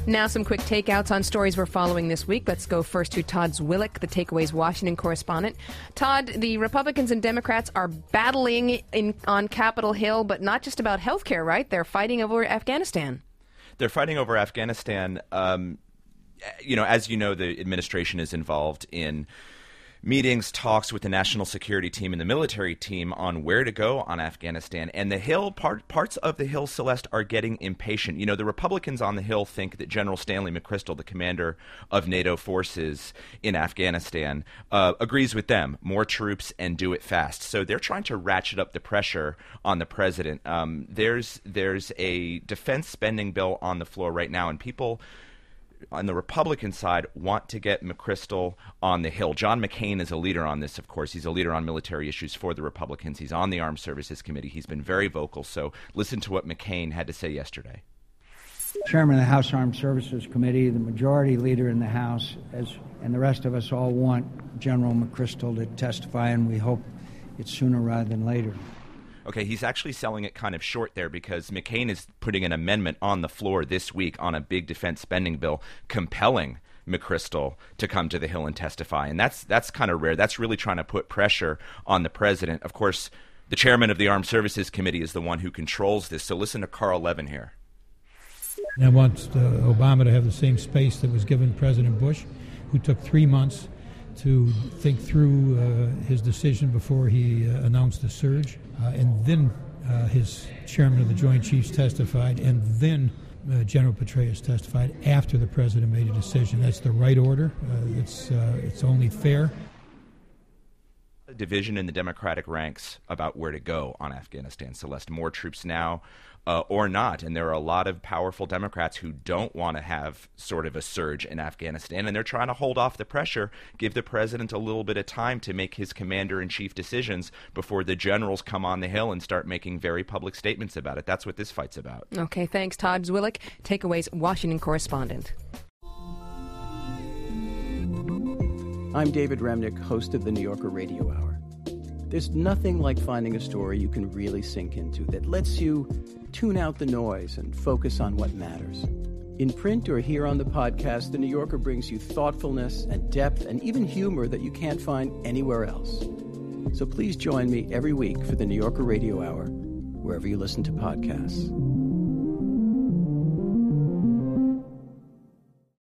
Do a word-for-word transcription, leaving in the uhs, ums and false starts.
Now some quick takeouts on stories we're following this week. Let's go first to Todd Zwillich, the Takeaways Washington correspondent. Todd, the Republicans and Democrats are battling in, on Capitol Hill, but not just about health care, right? They're fighting over Afghanistan. They're fighting over Afghanistan. Um, you know, as you know, the administration is involved in meetings, talks with the national security team and the military team on where to go on Afghanistan. And the Hill, part, parts of the Hill, Celeste, are getting impatient. You know, the Republicans on the Hill think that General Stanley McChrystal, the commander of NATO forces in Afghanistan, uh, agrees with them. More troops and do it fast. So they're trying to ratchet up the pressure on the president. Um, there's there's a defense spending bill on the floor right now, and people on the Republican side want to get McChrystal on the Hill. John McCain is a leader on this, of course. He's a leader on military issues for the Republicans. He's on the Armed Services Committee. He's been very vocal. So listen to what McCain had to say yesterday. Chairman of the House Armed Services Committee, the majority leader in the House, as and the rest of us all want General McChrystal to testify, and we hope it's sooner rather than later. Okay, he's actually selling it kind of short there because McCain is putting an amendment on the floor this week on a big defense spending bill compelling McChrystal to come to the Hill and testify. And that's that's kind of rare. That's really trying to put pressure on the president. Of course, the chairman of the Armed Services Committee is the one who controls this. So listen to Carl Levin here. And I want uh, Obama to have the same space that was given President Bush, who took three months to think through uh, his decision before he uh, announced the surge. Uh, and then uh, his chairman of the Joint Chiefs testified, and then uh, General Petraeus testified after the president made a decision. That's the right order. Uh, it's uh, it's only fair. A division in the Democratic ranks about where to go on Afghanistan. Celeste, more troops now uh, or not. And there are a lot of powerful Democrats who don't want to have sort of a surge in Afghanistan, and they're trying to hold off the pressure, give the president a little bit of time to make his commander-in-chief decisions before the generals come on the Hill and start making very public statements about it. That's what this fight's about. Okay, thanks, Todd Zwillich, Takeaways Washington correspondent. I'm David Remnick, host of the New Yorker Radio Hour. There's nothing like finding a story you can really sink into that lets you tune out the noise and focus on what matters. In print or here on the podcast, the New Yorker brings you thoughtfulness and depth and even humor that you can't find anywhere else. So please join me every week for the New Yorker Radio Hour, wherever you listen to podcasts.